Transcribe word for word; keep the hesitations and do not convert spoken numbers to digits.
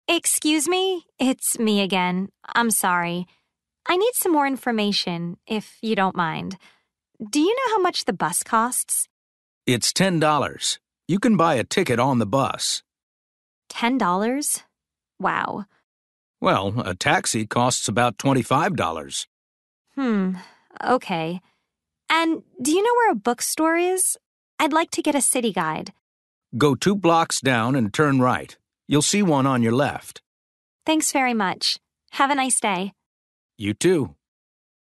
Excuse me? It's me again. I'm sorry. I need some more information, if you don't mind. Do you know how much the bus costs? It's ten dollars. You can buy a ticket on the bus. ten dollars? Wow. Well, a taxi costs about twenty-five dollars. Hmm, okay. And do you know where a bookstore is? I'd like to get a city guide. Go two blocks down and turn right. You'll see one on your left. Thanks very much. Have a nice day. You too.